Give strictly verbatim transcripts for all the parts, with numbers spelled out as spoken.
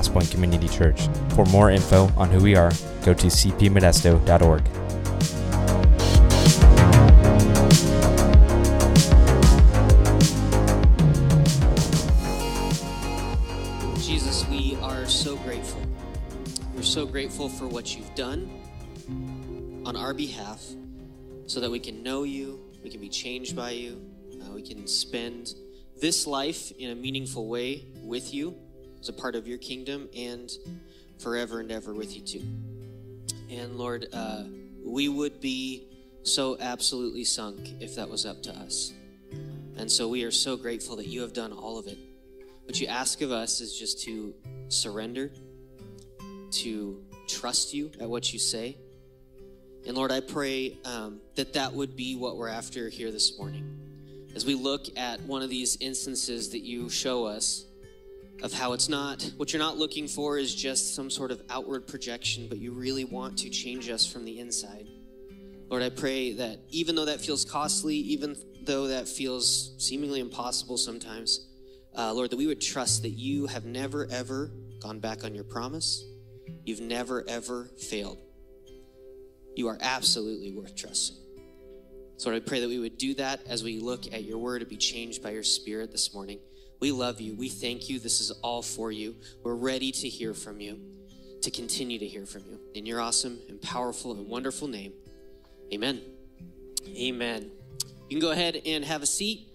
Crosspoint Community Church. For more info on who we are, go to c p modesto dot org. Jesus, we are so grateful. We're so grateful for what you've done on our behalf so that we can know you, we can be changed by you, uh, we can spend this life in a meaningful way with you as a part of your kingdom and forever and ever with you too. And Lord, uh, we would be so absolutely sunk if that was up to us. And so we are so grateful that you have done all of it. What you ask of us is just to surrender, to trust you at what you say. And Lord, I pray um, that that would be what we're after here this morning. As we look at one of these instances that you show us of how it's not, what you're not looking for is just some sort of outward projection, but you really want to change us from the inside. Lord, I pray that even though that feels costly, even though that feels seemingly impossible sometimes, uh, Lord, that we would trust that you have never, ever gone back on your promise. You've never, ever failed. You are absolutely worth trusting. So Lord, I pray that we would do that as we look at your word to be changed by your spirit this morning. We love you. We thank you. This is all for you. We're ready to hear from you, to continue to hear from you. In your awesome and powerful and wonderful name, amen. Amen. You can go ahead and have a seat.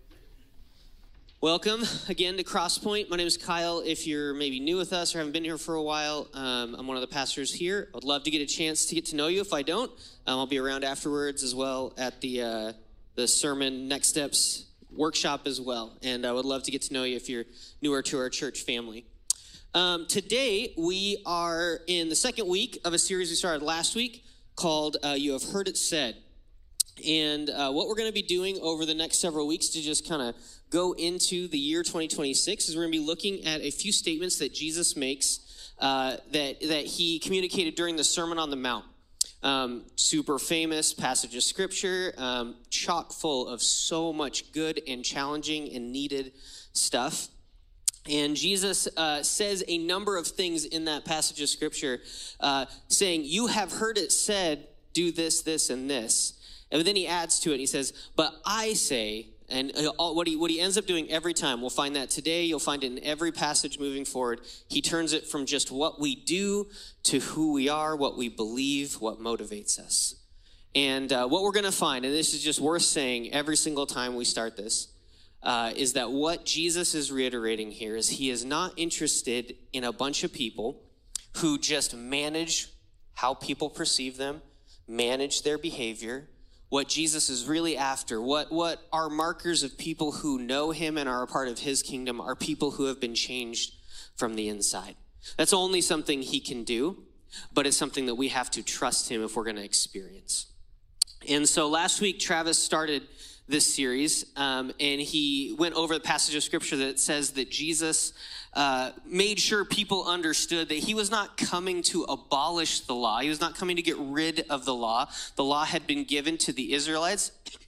Welcome again to Crosspoint. My name is Kyle. If you're maybe new with us or haven't been here for a while, um, I'm one of the pastors here. I'd love to get a chance to get to know you. If I don't, um, I'll be around afterwards as well at the uh, the sermon Next Steps workshop as well. And I would love to get to know you if you're newer to our church family. Um, today, we are in the second week of a series we started last week called uh, You Have Heard It Said. And uh, what we're going to be doing over the next several weeks to just kind of go into the year twenty twenty-six is we're going to be looking at a few statements that Jesus makes uh, that, that he communicated during the Sermon on the Mount. Um, super famous passage of scripture, um, chock full of so much good and challenging and needed stuff. And Jesus uh, says a number of things in that passage of scripture uh, saying, you have heard it said, do this, this, and this. And then he adds to it, he says, but I say, and what he, what he ends up doing every time, we'll find that today, you'll find it in every passage moving forward, he turns it from just what we do to who we are, what we believe, what motivates us. And uh, what we're going to find, and this is just worth saying every single time we start this, uh, is that what Jesus is reiterating here is he is not interested in a bunch of people who just manage how people perceive them, manage their behavior. What Jesus is really after, what, what are markers of people who know him and are a part of his kingdom are people who have been changed from the inside. That's only something he can do, but it's something that we have to trust him if we're going to experience. And so last week, Travis started this series, um, and he went over the passage of scripture that says that Jesus uh, made sure people understood that he was not coming to abolish the law. He was not coming to get rid of the law. The law had been given to the Israelites,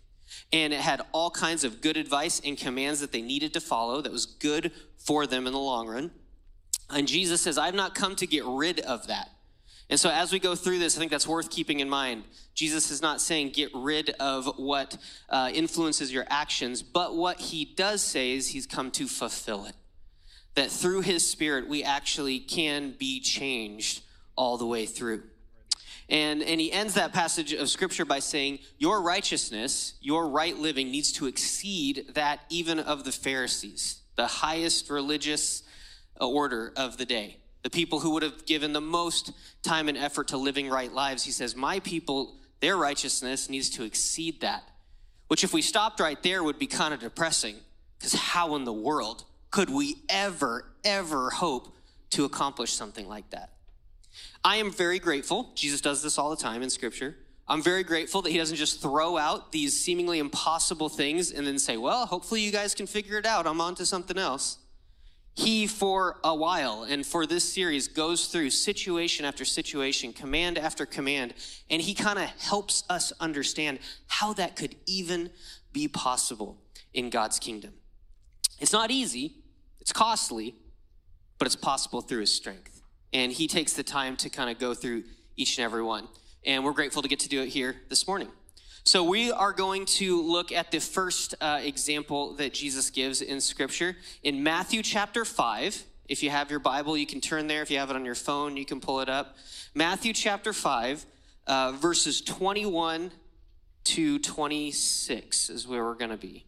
and it had all kinds of good advice and commands that they needed to follow that was good for them in the long run. And Jesus says, I've not come to get rid of that. And so as we go through this, I think that's worth keeping in mind. Jesus is not saying get rid of what uh, influences your actions, but what he does say is he's come to fulfill it. That through his spirit, we actually can be changed all the way through. And, and he ends that passage of scripture by saying, your righteousness, your right living needs to exceed that even of the Pharisees, the highest religious order of the day. The people who would have given the most time and effort to living right lives. He says, my people, their righteousness needs to exceed that. Which if we stopped right there would be kind of depressing. Because how in the world could we ever, ever hope to accomplish something like that? I am very grateful. Jesus does this all the time in scripture. I'm very grateful that he doesn't just throw out these seemingly impossible things and then say, well, hopefully you guys can figure it out. I'm on to something else. He, for a while, and for this series, goes through situation after situation, command after command, and he kind of helps us understand how that could even be possible in God's kingdom. It's not easy, it's costly, but it's possible through his strength. And he takes the time to kind of go through each and every one. And we're grateful to get to do it here this morning. So we are going to look at the first uh, example that Jesus gives in Scripture in Matthew chapter five. If you have your Bible, you can turn there. If you have it on your phone, you can pull it up. Matthew chapter five, uh, verses twenty-one to twenty-six is where we're going to be.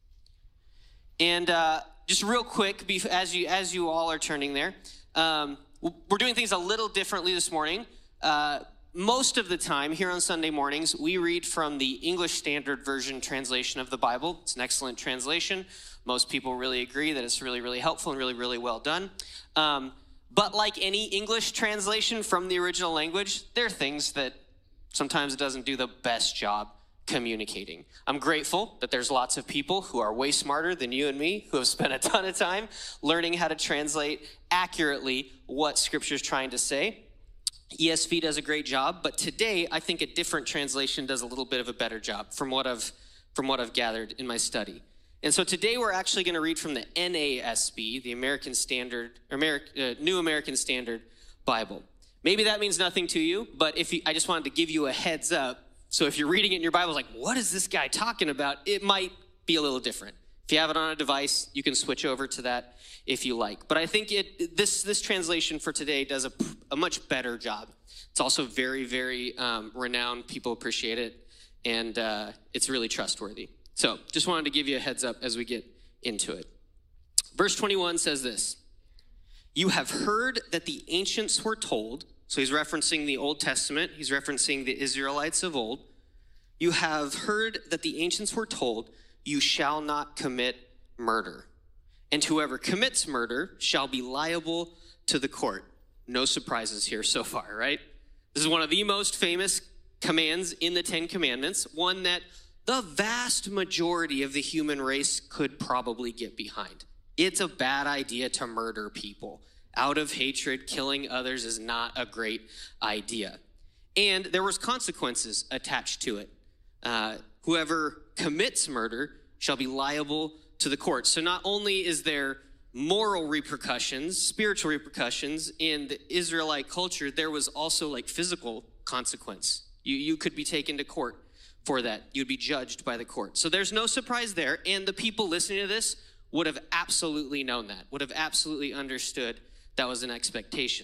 And uh, just real quick, as you as you all are turning there, um, we're doing things a little differently this morning. Uh, Most of the time here on Sunday mornings, we read from the English Standard Version translation of the Bible. It's an excellent translation. Most people really agree that it's really, really helpful and really, really well done. Um, but like any English translation from the original language, there are things that sometimes it doesn't do the best job communicating. I'm grateful that there's lots of people who are way smarter than you and me who have spent a ton of time learning how to translate accurately what Scripture is trying to say. E S V does a great job, but today I think a different translation does a little bit of a better job from what I've from what I've gathered in my study. And so today we're actually going to read from the N A S B, the American Standard, Ameri- uh, New American Standard Bible. Maybe that means nothing to you, but if you, I just wanted to give you a heads up. So if you're reading it in your Bible, like, what is this guy talking about? It might be a little different. If you have it on a device, you can switch over to that if you like. But I think it this this translation for today does a, a much better job. It's also very, very um, renowned. People appreciate it, and uh, it's really trustworthy. So just wanted to give you a heads up as we get into it. Verse twenty-one says this: "You have heard that the ancients were told," so he's referencing the Old Testament. He's referencing the Israelites of old. "You have heard that the ancients were told, 'You shall not commit murder. And whoever commits murder shall be liable to the court.'" No surprises here so far, right? This is one of the most famous commands in the Ten Commandments, one that the vast majority of the human race could probably get behind. It's a bad idea to murder people. Out of hatred, killing others is not a great idea. And there was consequences attached to it. Uh, whoever commits murder shall be liable to the court. So not only is there moral repercussions, spiritual repercussions in the Israelite culture, there was also like physical consequence. You, you could be taken to court for that. You'd be judged by the court. So there's no surprise there. And the people listening to this would have absolutely known that, would have absolutely understood that was an expectation.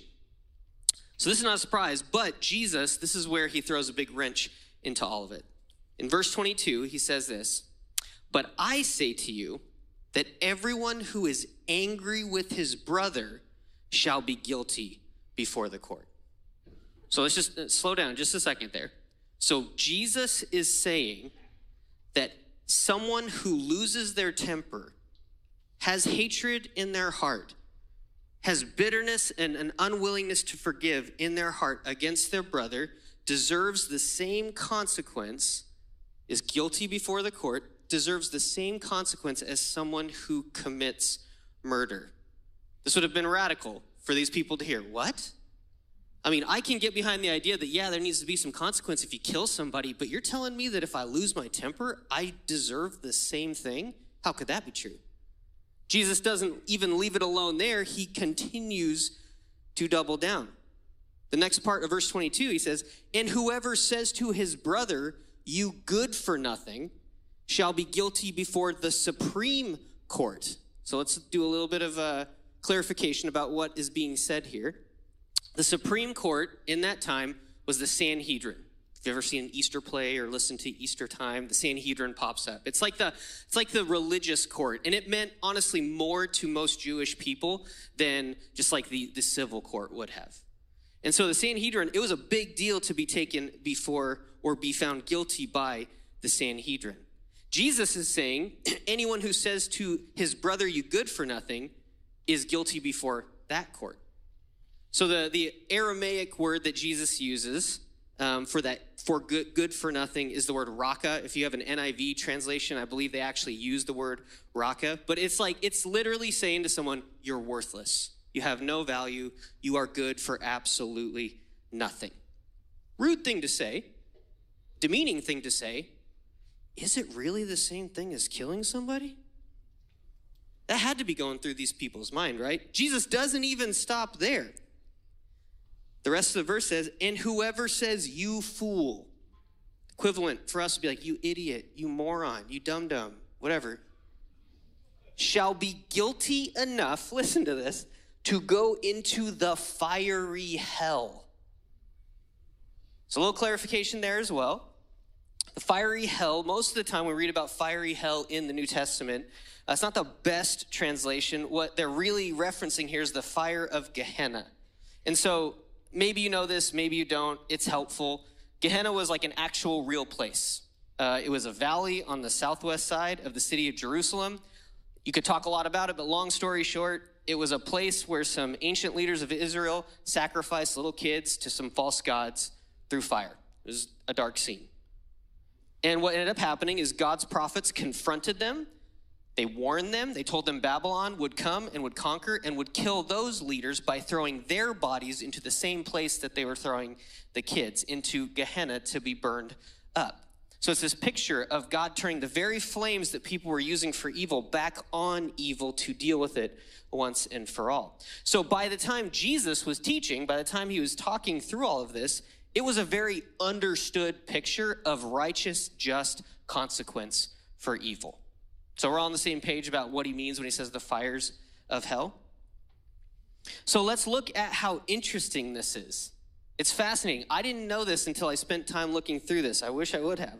So this is not a surprise, but Jesus, this is where he throws a big wrench into all of it. In verse twenty-two, he says this: "But I say to you that everyone who is angry with his brother shall be guilty before the court." So let's just slow down just a second there. So Jesus is saying that someone who loses their temper, has hatred in their heart, has bitterness and an unwillingness to forgive in their heart against their brother, deserves the same consequence, is guilty before the court, deserves the same consequence as someone who commits murder. This would have been radical for these people to hear. What? I mean, I can get behind the idea that, yeah, there needs to be some consequence if you kill somebody, but you're telling me that if I lose my temper, I deserve the same thing? How could that be true? Jesus doesn't even leave it alone there. He continues to double down. The next part of verse twenty-two, he says, "And whoever says to his brother, 'You good for nothing,' shall be guilty before the Supreme Court." So let's do a little bit of a clarification about what is being said here. The Supreme Court in that time was the Sanhedrin. If you've ever seen an Easter play or listened to Easter Time, the Sanhedrin pops up. It's like the it's like the religious court, and it meant honestly more to most Jewish people than just like the, the civil court would have. And so the Sanhedrin, it was a big deal to be taken before or be found guilty by the Sanhedrin. Jesus is saying anyone who says to his brother, "You good for nothing," is guilty before that court. So the, the Aramaic word that Jesus uses um, for that for good, good for nothing is the word raka. If you have an N I V translation, I believe they actually use the word raka. But it's like, it's literally saying to someone, you're worthless. You have no value. You are good for absolutely nothing. Rude thing to say, demeaning thing to say. Is it really the same thing as killing somebody? That had to be going through these people's mind, right? Jesus doesn't even stop there. The rest of the verse says, and whoever says, you fool, equivalent for us would be like, you idiot, you moron, you dum-dum, whatever, shall be guilty enough, listen to this, to go into the fiery hell. So a little clarification there as well. The fiery hell, most of the time we read about fiery hell in the New Testament, uh, it's not the best translation. What they're really referencing here is the fire of Gehenna. And so maybe you know this, maybe you don't. It's helpful. Gehenna was like an actual real place. Uh, it was a valley on the southwest side of the city of Jerusalem. You could talk a lot about it, but long story short, it was a place where some ancient leaders of Israel sacrificed little kids to some false gods through fire. It was a dark scene. And what ended up happening is God's prophets confronted them. They warned them. They told them Babylon would come and would conquer and would kill those leaders by throwing their bodies into the same place that they were throwing the kids, into Gehenna to be burned up. So it's this picture of God turning the very flames that people were using for evil back on evil to deal with it once and for all. So by the time Jesus was teaching, by the time he was talking through all of this, it was a very understood picture of righteous, just consequence for evil. So we're all on the same page about what he means when he says the fires of hell. So let's look at how interesting this is. It's fascinating. I didn't know this until I spent time looking through this. I wish I would have.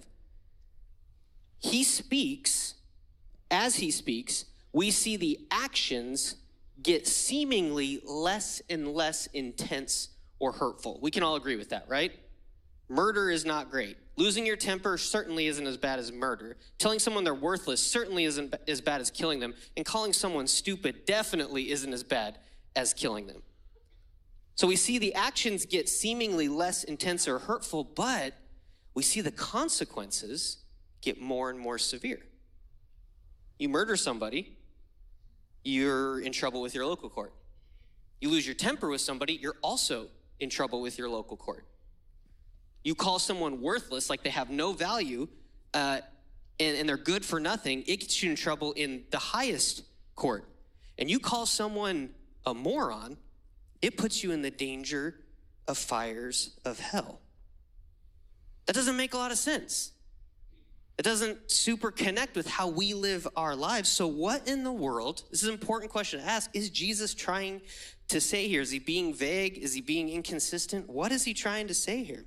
He speaks, as he speaks, we see the actions get seemingly less and less intense or hurtful. We can all agree with that, right? Murder is not great. Losing your temper certainly isn't as bad as murder. Telling someone they're worthless certainly isn't as bad as killing them. And calling someone stupid definitely isn't as bad as killing them. So we see the actions get seemingly less intense or hurtful, but we see the consequences get more and more severe. You murder somebody, you're in trouble with your local court. You lose your temper with somebody, you're also in trouble with your local court. You call someone worthless, like they have no value, uh, and, and they're good for nothing, it gets you in trouble in the highest court. And you call someone a moron, it puts you in the danger of fires of hell. That doesn't make a lot of sense. It doesn't super connect with how we live our lives. So what in the world, this is an important question to ask, is Jesus trying to say here? Is he being vague? Is he being inconsistent? What is he trying to say here?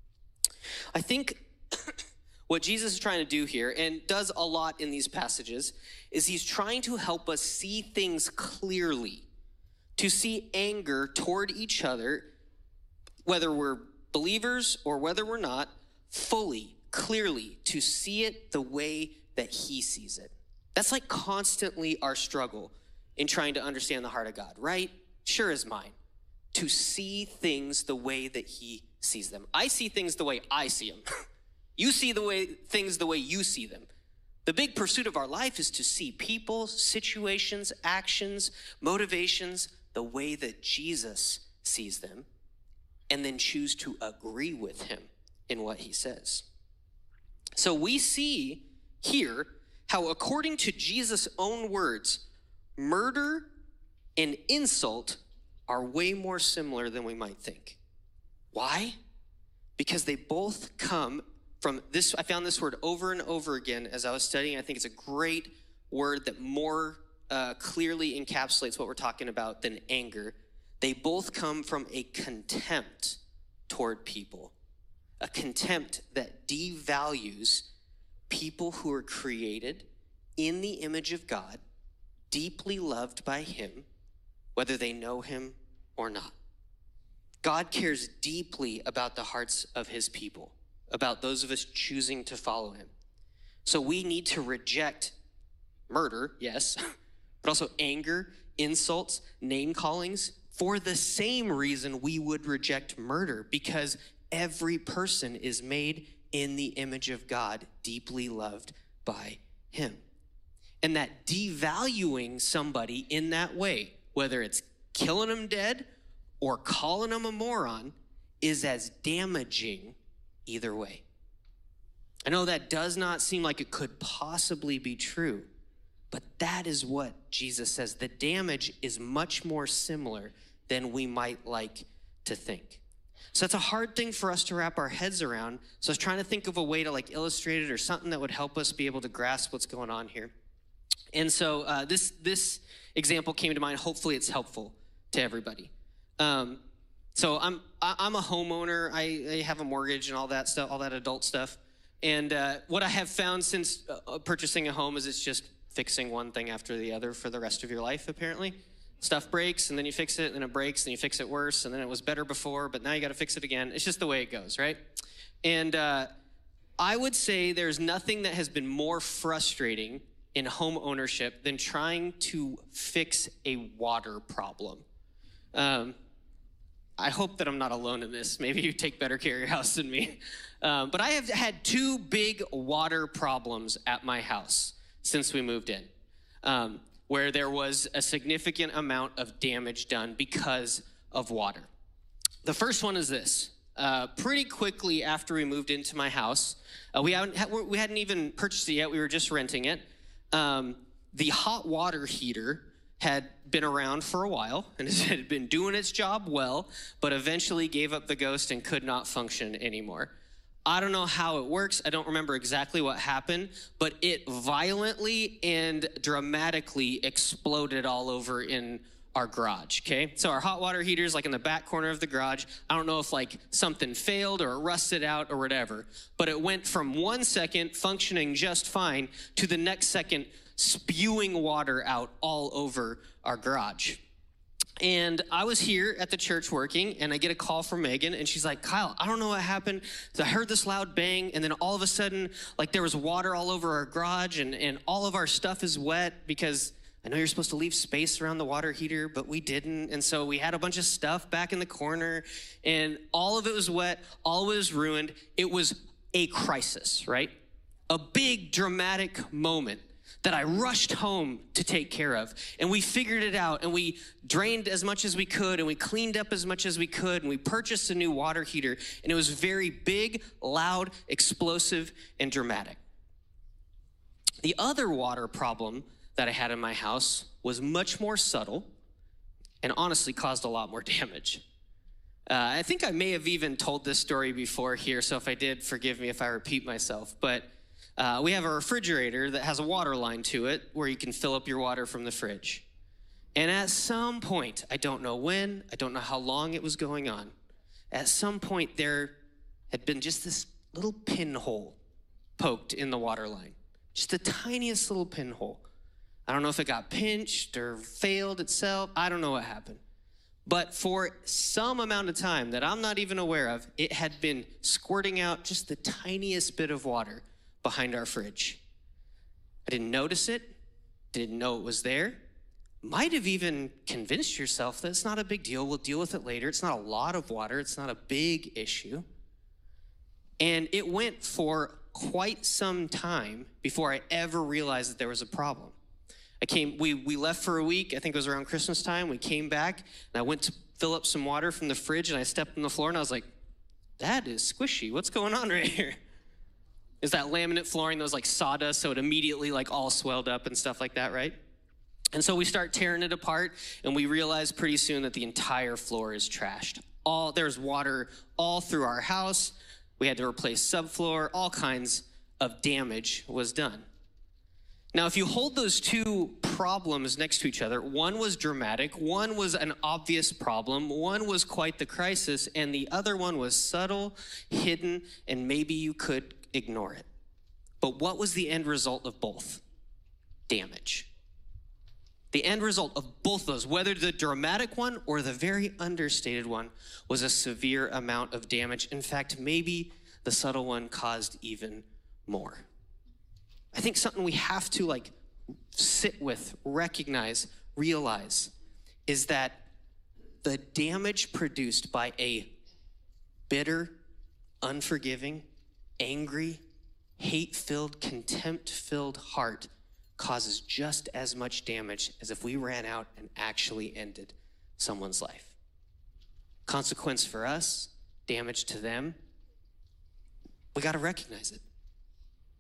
I think what Jesus is trying to do here, and does a lot in these passages, is he's trying to help us see things clearly, to see anger toward each other, whether we're believers or whether we're not, fully, clearly, to see it the way that he sees it. That's like constantly our struggle in trying to understand the heart of God, right? Sure is mine. To see things the way that he sees them. I see things the way I see them. You see the way things the way you see them. The big pursuit of our life is to see people, situations, actions, motivations the way that Jesus sees them, and then choose to agree with him in what he says. So we see here how, according to Jesus' own words, murder and insult are way more similar than we might think. Why? Because they both come from this. I found this word over and over again as I was studying. I think it's a great word that more uh, clearly encapsulates what we're talking about than anger. They both come from a contempt toward people, a contempt that devalues people who are created in the image of God, deeply loved by him, whether they know him or not. God cares deeply about the hearts of his people, about those of us choosing to follow him. So we need to reject murder, yes, but also anger, insults, name callings, for the same reason we would reject murder, because every person is made in the image of God, deeply loved by him. And that devaluing somebody in that way, whether it's killing them dead or calling them a moron, is as damaging either way. I know that does not seem like it could possibly be true, But that is what Jesus says. The damage is much more similar than we might like to think. So that's a hard thing for us to wrap our heads around. So I was trying to think of a way to like illustrate it or something that would help us be able to grasp what's going on here. And so uh, this this example came to mind. Hopefully it's helpful to everybody. Um, so I'm I'm a homeowner. I, I have a mortgage and all that stuff, all that adult stuff. And uh, what I have found since uh, purchasing a home is it's just fixing one thing after the other for the rest of your life, apparently. Stuff breaks, and then you fix it, and then it breaks, and you fix it worse, and then it was better before, but now you got to fix it again. It's just the way it goes, right? And uh, I would say there's nothing that has been more frustrating in home ownership than trying to fix a water problem. Um, I hope that I'm not alone in this. Maybe you take better care of your house than me. Um, but I have had two big water problems at my house since we moved in, um, where there was a significant amount of damage done because of water. The first one is this. Uh, pretty quickly after we moved into my house, uh, we, hadn't, we hadn't even purchased it yet. We were just renting it. Um, the hot water heater had been around for a while and it had been doing its job well, but eventually gave up the ghost and could not function anymore. I don't know how it works. I don't remember exactly what happened, but it violently and dramatically exploded all over in our garage, okay? So our hot water heater is like in the back corner of the garage. I don't know if like something failed or it rusted out or whatever, but it went from one second functioning just fine to the next second spewing water out all over our garage. And I was here at the church working, and I get a call from Megan, and she's like, Kyle, I don't know what happened. I heard this loud bang, and then all of a sudden, like there was water all over our garage, and, and all of our stuff is wet because I know you're supposed to leave space around the water heater, but we didn't. And so we had a bunch of stuff back in the corner, and all of it was wet, all of it was ruined. It was a crisis, right? A big, dramatic moment that I rushed home to take care of. And we figured it out, and we drained as much as we could, and we cleaned up as much as we could, and we purchased a new water heater, and it was very big, loud, explosive, and dramatic. The other water problem that I had in my house was much more subtle and honestly caused a lot more damage. Uh, I think I may have even told this story before here, so if I did, forgive me if I repeat myself, but Uh, we have a refrigerator that has a water line to it where you can fill up your water from the fridge. And at some point, I don't know when, I don't know how long it was going on, at some point there had been just this little pinhole poked in the water line. Just the tiniest little pinhole. I don't know if it got pinched or failed itself. I don't know what happened. But for some amount of time that I'm not even aware of, it had been squirting out just the tiniest bit of water behind our fridge. I didn't notice it, didn't know it was there. Might have even convinced yourself that it's not a big deal, we'll deal with it later. It's not a lot of water, it's not a big issue. And it went for quite some time before I ever realized that there was a problem. I came, we, we left for a week, I think it was around Christmas time. We came back, and I went to fill up some water from the fridge, and I stepped on the floor, and I was like, that is squishy, what's going on right here? Is that laminate flooring that was like sawdust, so it immediately like all swelled up and stuff like that, right? And so we start tearing it apart, and we realize pretty soon that the entire floor is trashed. All, there's water all through our house. We had to replace subfloor. All kinds of damage was done. Now, if you hold those two problems next to each other, one was dramatic, one was an obvious problem, one was quite the crisis, and the other one was subtle, hidden, and maybe you could ignore it. But what was the end result of both? Damage. The end result of both those, whether the dramatic one or the very understated one, was a severe amount of damage. In fact, maybe the subtle one caused even more. I think something we have to like sit with, recognize, realize is that the damage produced by a bitter, unforgiving, angry, hate-filled, contempt-filled heart causes just as much damage as if we ran out and actually ended someone's life. Consequence for us, damage to them. We got to recognize it.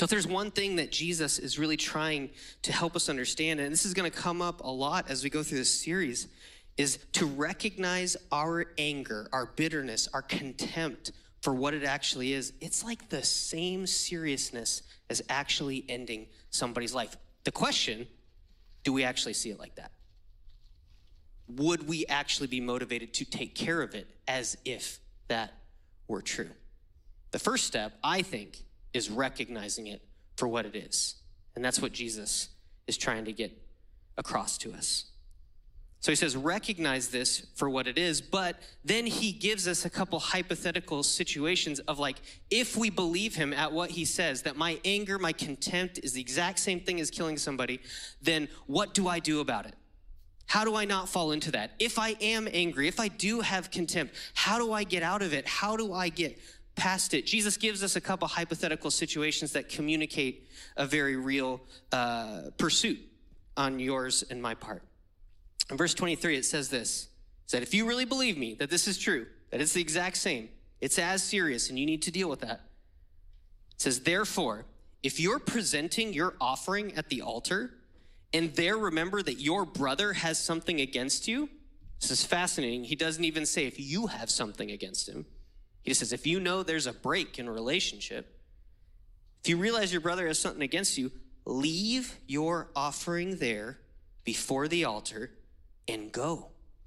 So if there's one thing that Jesus is really trying to help us understand, and this is going to come up a lot as we go through this series, is to recognize our anger, our bitterness, our contempt for what it actually is. It's like the same seriousness as actually ending somebody's life. The question, do we actually see it like that? Would we actually be motivated to take care of it as if that were true? The first step, I think, is recognizing it for what it is. And that's what Jesus is trying to get across to us. So he says, recognize this for what it is, but then he gives us a couple hypothetical situations of like, if we believe him at what he says, that my anger, my contempt is the exact same thing as killing somebody, then what do I do about it? How do I not fall into that? If I am angry, if I do have contempt, how do I get out of it? How do I get past it? Jesus gives us a couple hypothetical situations that communicate a very real uh, pursuit on yours and my part. In verse twenty-three, it says this, it said, if you really believe me, that this is true, that it's the exact same, it's as serious, and you need to deal with that. It says, therefore, if you're presenting your offering at the altar, and there remember that your brother has something against you, this is fascinating. He doesn't even say if you have something against him. He just says, if you know there's a break in a relationship, if you realize your brother has something against you, leave your offering there before the altar and go.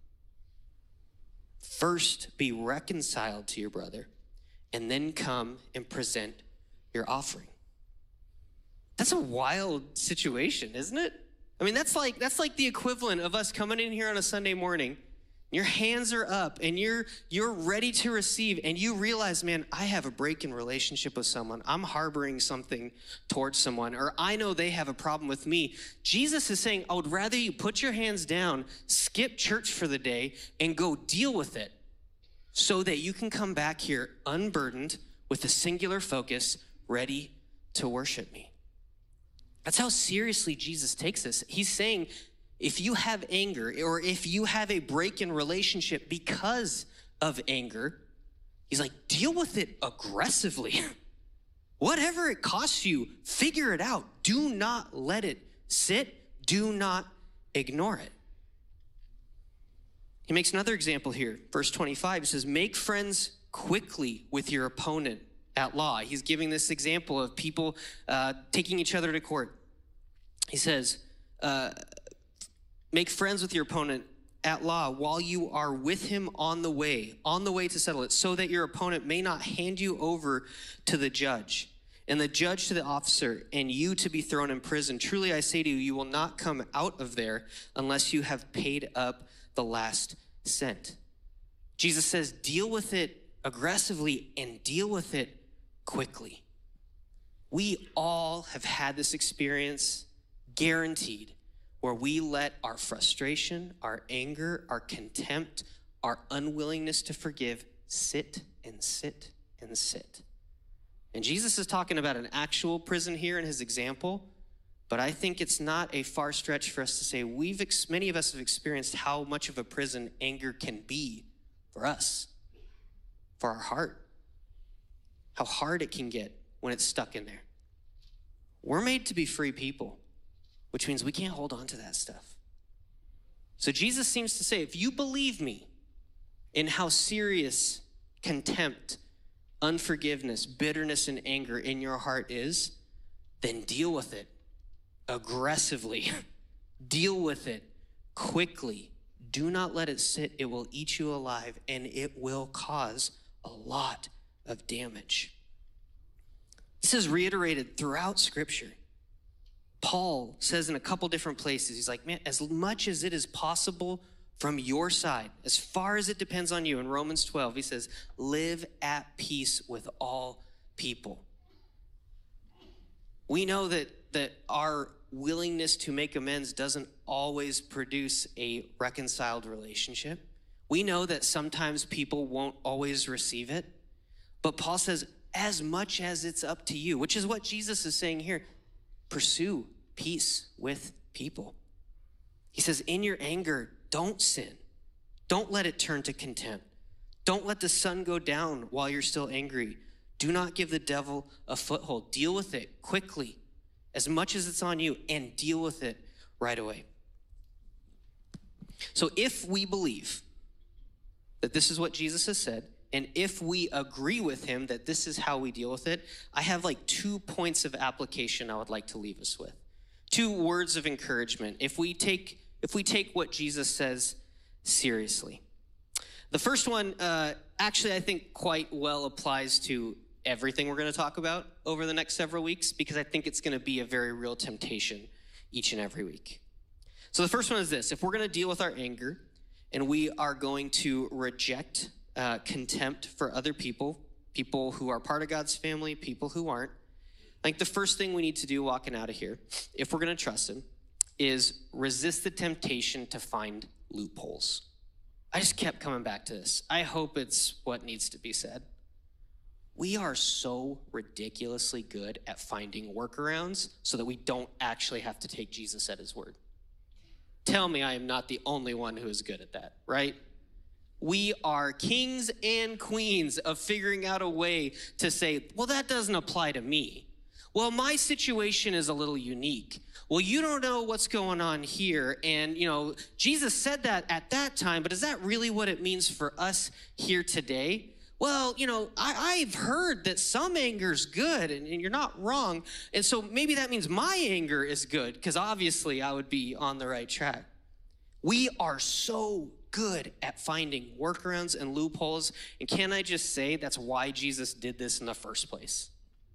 First, be reconciled to your brother, and then come and present your offering. That's a wild situation, isn't it? I mean, that's like that's like the equivalent of us coming in here on a Sunday morning. Your hands are up and you're you're ready to receive, and you realize, man, I have a break in relationship with someone. I'm harboring something towards someone, or I know they have a problem with me. Jesus is saying, I would rather you put your hands down, skip church for the day, and go deal with it so that you can come back here unburdened with a singular focus, ready to worship me. That's how seriously Jesus takes this. He's saying, if you have anger, or if you have a break in relationship because of anger, he's like, deal with it aggressively. Whatever it costs you, figure it out. Do not let it sit. Do not ignore it. He makes another example here. Verse twenty-five, he says, make friends quickly with your opponent at law. He's giving this example of people uh, taking each other to court. He says, uh, make friends with your opponent at law while you are with him on the way, on the way to settle it, so that your opponent may not hand you over to the judge, and the judge to the officer, and you to be thrown in prison. Truly I say to you, you will not come out of there unless you have paid up the last cent. Jesus says, deal with it aggressively and deal with it quickly. We all have had this experience, guaranteed, where we let our frustration, our anger, our contempt, our unwillingness to forgive sit and sit and sit. And Jesus is talking about an actual prison here in his example, but I think it's not a far stretch for us to say we've ex- many of us have experienced how much of a prison anger can be for us, for our heart, how hard it can get when it's stuck in there. We're made to be free people, which means we can't hold on to that stuff. So Jesus seems to say, if you believe me in how serious contempt, unforgiveness, bitterness, and anger in your heart is, then deal with it aggressively. Deal with it quickly. Do not let it sit. It will eat you alive, and it will cause a lot of damage. This is reiterated throughout Scripture. Paul says in a couple different places, he's like, man, as much as it is possible from your side, as far as it depends on you, in Romans twelve, he says, live at peace with all people. We know that, that our willingness to make amends doesn't always produce a reconciled relationship. We know that sometimes people won't always receive it. But Paul says, as much as it's up to you, which is what Jesus is saying here, pursue peace with people. He says, in your anger, don't sin. Don't let it turn to contempt. Don't let the sun go down while you're still angry. Do not give the devil a foothold. Deal with it quickly, as much as it's on you, and deal with it right away. So if we believe that this is what Jesus has said, and if we agree with him that this is how we deal with it, I have like two points of application I would like to leave us with. Two words of encouragement. If we take if we take what Jesus says seriously. The first one uh, actually I think quite well applies to everything we're going to talk about over the next several weeks, because I think it's going to be a very real temptation each and every week. So the first one is this: if we're going to deal with our anger and we are going to reject Uh, contempt for other people, people who are part of God's family, people who aren't, I think the first thing we need to do walking out of here, if we're going to trust him, is resist the temptation to find loopholes. I just kept coming back to this. I hope it's what needs to be said. We are so ridiculously good at finding workarounds so that we don't actually have to take Jesus at his word. Tell me I am not the only one who is good at that, right? We are kings and queens of figuring out a way to say, well, that doesn't apply to me. Well, my situation is a little unique. Well, you don't know what's going on here. And, you know, Jesus said that at that time, but is that really what it means for us here today? Well, you know, I, I've heard that some anger is good, and, and you're not wrong. And so maybe that means my anger is good, because obviously I would be on the right track. We are so good at finding workarounds and loopholes. And can I just say that's why Jesus did this in the first place?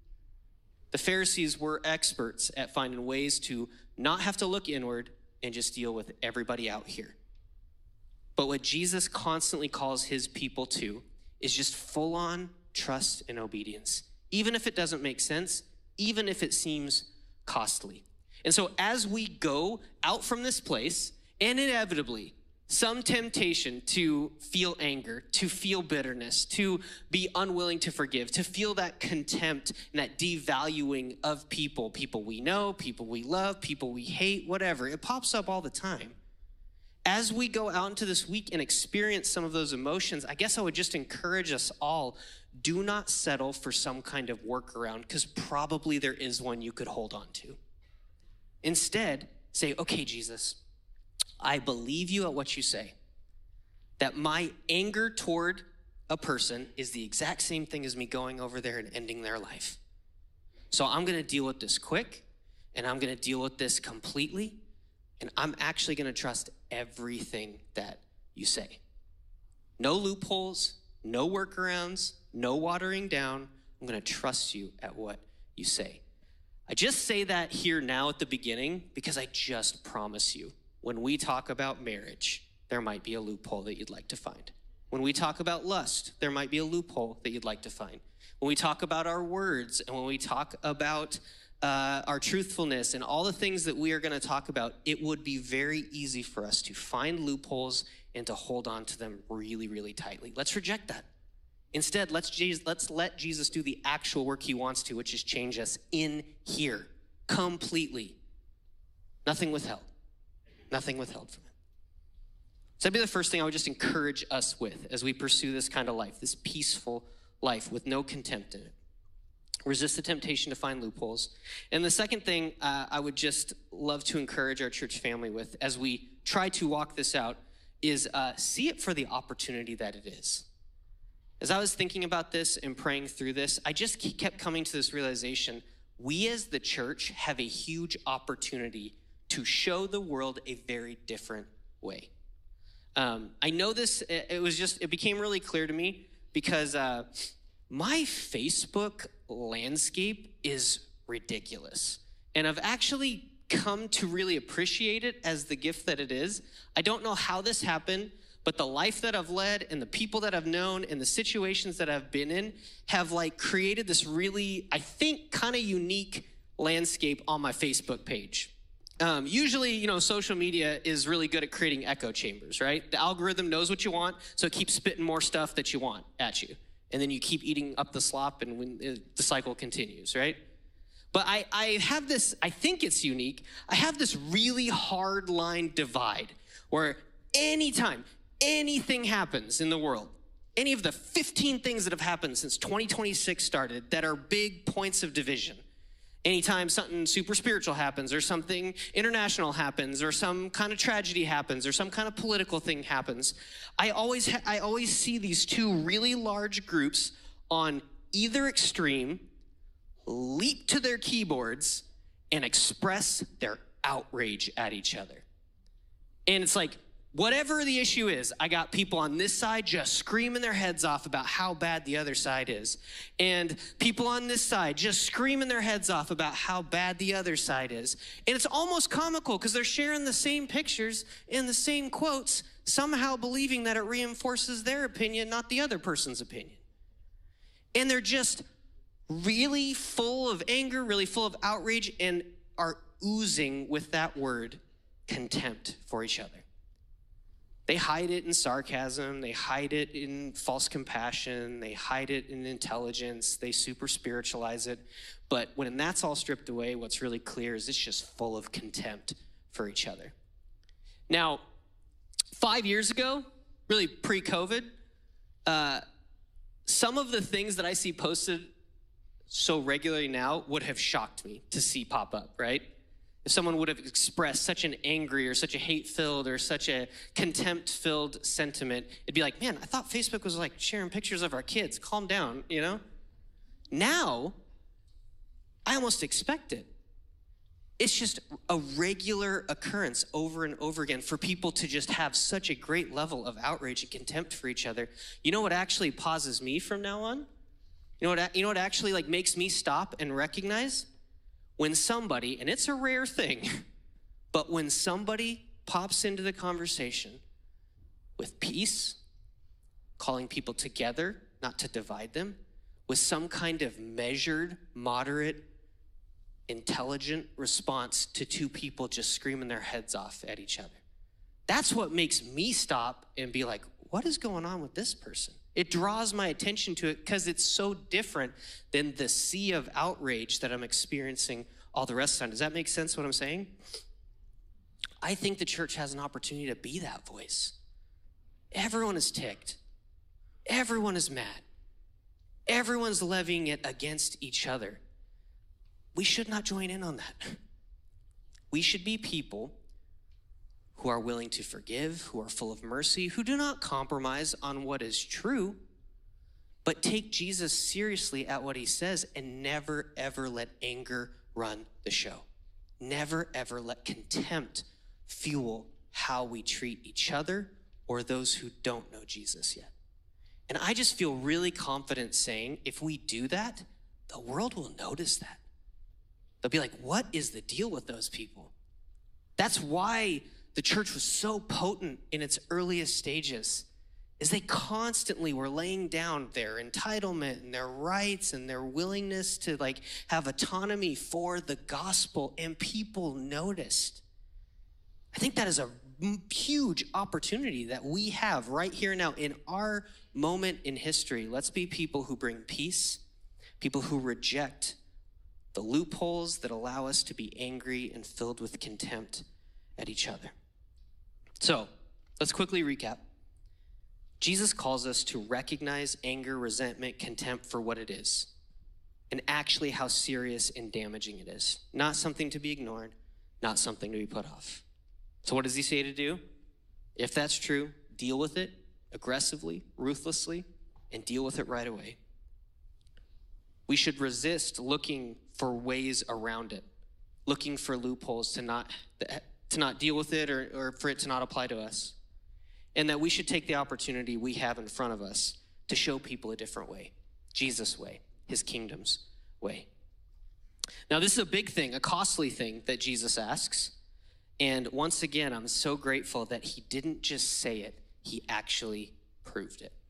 The Pharisees were experts at finding ways to not have to look inward and just deal with everybody out here. But what Jesus constantly calls his people to is just full-on trust and obedience, even if it doesn't make sense, even if it seems costly. And so as we go out from this place, and inevitably, some temptation to feel anger, to feel bitterness, to be unwilling to forgive, to feel that contempt and that devaluing of people, people we know, people we love, people we hate, whatever. It pops up all the time. As we go out into this week and experience some of those emotions, I guess I would just encourage us all, do not settle for some kind of workaround, because probably there is one you could hold on to. Instead, say, okay, Jesus, I believe you at what you say, that my anger toward a person is the exact same thing as me going over there and ending their life. So I'm going to deal with this quick, and I'm going to deal with this completely, and I'm actually going to trust everything that you say. No loopholes, no workarounds, no watering down. I'm going to trust you at what you say. I just say that here now at the beginning because I just promise you, when we talk about marriage, there might be a loophole that you'd like to find. When we talk about lust, there might be a loophole that you'd like to find. When we talk about our words, and when we talk about uh, our truthfulness and all the things that we are going to talk about, it would be very easy for us to find loopholes and to hold on to them really, really tightly. Let's reject that. Instead, let's, let's let Jesus do the actual work he wants to, which is change us in here completely. Nothing withheld. Nothing withheld from it. So that'd be the first thing I would just encourage us with as we pursue this kind of life, this peaceful life with no contempt in it. Resist the temptation to find loopholes. And the second thing uh, I would just love to encourage our church family with as we try to walk this out is uh, see it for the opportunity that it is. As I was thinking about this and praying through this, I just kept coming to this realization: we as the church have a huge opportunity to show the world a very different way. Um, I know this, it, it was just, it became really clear to me because uh, my Facebook landscape is ridiculous. And I've actually come to really appreciate it as the gift that it is. I don't know how this happened, but the life that I've led and the people that I've known and the situations that I've been in have like created this really, I think, kind of unique landscape on my Facebook page. Um, usually, you know, social media is really good at creating echo chambers, right? The algorithm knows what you want, so it keeps spitting more stuff that you want at you. And then you keep eating up the slop, and when it, the cycle continues, right? But I, I have this, I think it's unique, I have this really hard line divide where anytime anything happens in the world, any of the fifteen things that have happened since twenty twenty-six started that are big points of division. Anytime something super spiritual happens or something international happens or some kind of tragedy happens or some kind of political thing happens, I always ha- I always see these two really large groups on either extreme leap to their keyboards and express their outrage at each other. And it's like, whatever the issue is, I got people on this side just screaming their heads off about how bad the other side is. And people on this side just screaming their heads off about how bad the other side is. And it's almost comical because they're sharing the same pictures and the same quotes, somehow believing that it reinforces their opinion, not the other person's opinion. And they're just really full of anger, really full of outrage, and are oozing with that word, contempt for each other. They hide it in sarcasm, they hide it in false compassion, they hide it in intelligence, they super spiritualize it. But when that's all stripped away, what's really clear is it's just full of contempt for each other. Now, five years ago, really pre-COVID, uh, some of the things that I see posted so regularly now would have shocked me to see pop up, right? If someone would have expressed such an angry or such a hate-filled or such a contempt-filled sentiment, it'd be like, man, I thought Facebook was like sharing pictures of our kids. Calm down, you know? Now, I almost expect it. It's just a regular occurrence over and over again for people to just have such a great level of outrage and contempt for each other. You know what actually pauses me from now on? You know what, you know what actually like makes me stop and recognize? When somebody, and it's a rare thing, but when somebody pops into the conversation with peace, calling people together, not to divide them, with some kind of measured, moderate, intelligent response to two people just screaming their heads off at each other. That's what makes me stop and be like, what is going on with this person? It draws my attention to it because it's so different than the sea of outrage that I'm experiencing all the rest of the time. Does that make sense what I'm saying? I think the church has an opportunity to be that voice. Everyone is ticked. Everyone is mad. Everyone's levying it against each other. We should not join in on that. We should be people who are willing to forgive, who are full of mercy, who do not compromise on what is true, but take Jesus seriously at what he says and never, ever let anger run the show. Never, ever let contempt fuel how we treat each other or those who don't know Jesus yet. And I just feel really confident saying if we do that, the world will notice that. They'll be like, what is the deal with those people? That's why the church was so potent in its earliest stages, is they constantly were laying down their entitlement and their rights and their willingness to like have autonomy for the gospel, and people noticed. I think that is a huge opportunity that we have right here now in our moment in history. Let's be people who bring peace, people who reject the loopholes that allow us to be angry and filled with contempt at each other. So let's quickly recap. Jesus calls us to recognize anger, resentment, contempt for what it is, and actually how serious and damaging it is. Not something to be ignored, not something to be put off. So what does he say to do? If that's true, deal with it aggressively, ruthlessly, and deal with it right away. We should resist looking for ways around it, looking for loopholes to not to not deal with it or, or for it to not apply to us. And that we should take the opportunity we have in front of us to show people a different way, Jesus' way, his kingdom's way. Now, this is a big thing, a costly thing that Jesus asks. And once again, I'm so grateful that he didn't just say it, he actually proved it.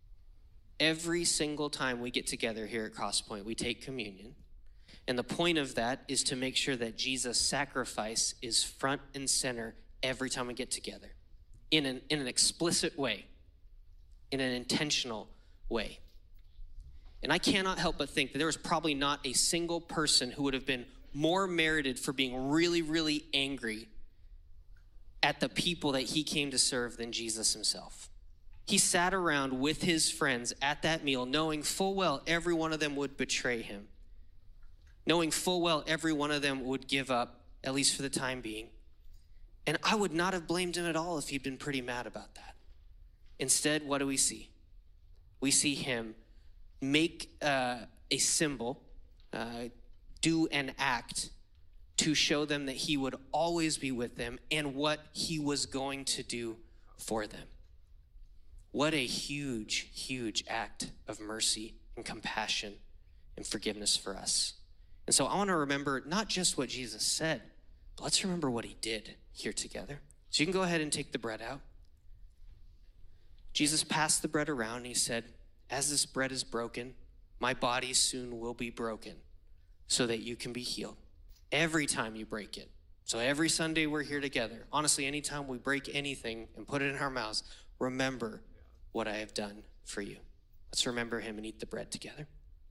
Every single time we get together here at Crosspoint, we take communion. And the point of that is to make sure that Jesus' sacrifice is front and center every time we get together in an, in an explicit way, in an intentional way. And I cannot help but think that there was probably not a single person who would have been more merited for being really, really angry at the people that he came to serve than Jesus himself. He sat around with his friends at that meal, knowing full well every one of them would betray him, knowing full well every one of them would give up, at least for the time being. And I would not have blamed him at all if he'd been pretty mad about that. Instead, what do we see? We see him make uh, a symbol, uh, do an act to show them that he would always be with them and what he was going to do for them. What a huge, huge act of mercy and compassion and forgiveness for us. And so I want to remember not just what Jesus said, but let's remember what he did here together. So you can go ahead and take the bread out. Jesus passed the bread around and he said, as this bread is broken, my body soon will be broken so that you can be healed. Every time you break it. So every Sunday we're here together. Honestly, anytime we break anything and put it in our mouths, remember what I have done for you. Let's remember him and eat the bread together.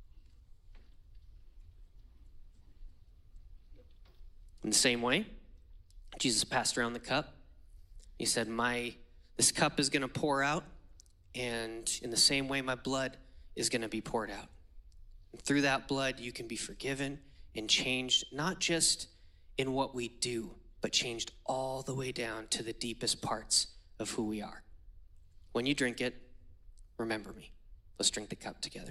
In the same way, Jesus passed around the cup. He said, "My this cup is going to pour out, and in the same way, my blood is going to be poured out. And through that blood, you can be forgiven and changed, not just in what we do, but changed all the way down to the deepest parts of who we are. When you drink it, remember me." Let's drink the cup together.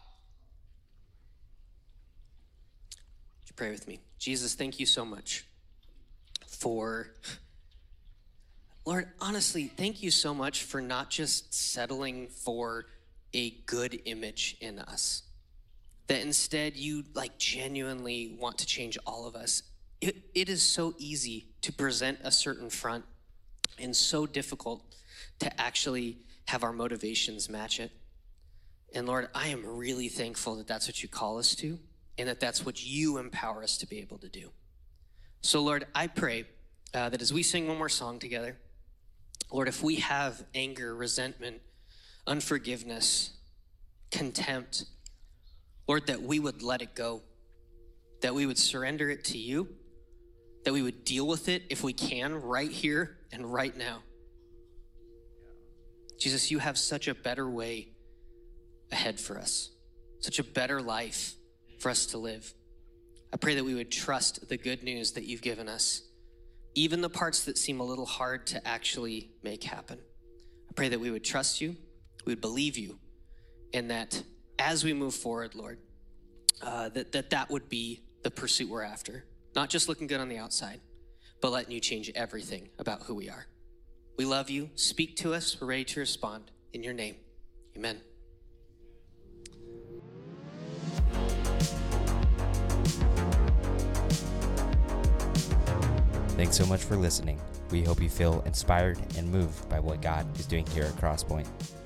Would you pray with me? Jesus, thank you so much for, Lord, honestly, thank you so much for not just settling for a good image in us, that instead you like genuinely want to change all of us. It, it is so easy to present a certain front and so difficult to actually have our motivations match it. And Lord, I am really thankful that that's what you call us to and that that's what you empower us to be able to do. So Lord, I pray uh, that as we sing one more song together, Lord, if we have anger, resentment, unforgiveness, contempt, Lord, that we would let it go, that we would surrender it to you, that we would deal with it if we can right here and right now. Jesus, you have such a better way ahead for us, such a better life for us to live. I pray that we would trust the good news that you've given us, even the parts that seem a little hard to actually make happen. I pray that we would trust you, we would believe you, and that as we move forward, Lord, uh, that, that that would be the pursuit we're after. Not just looking good on the outside, but letting you change everything about who we are. We love you. Speak to us. We're ready to respond. In your name, amen. Thanks so much for listening. We hope you feel inspired and moved by what God is doing here at Crosspoint.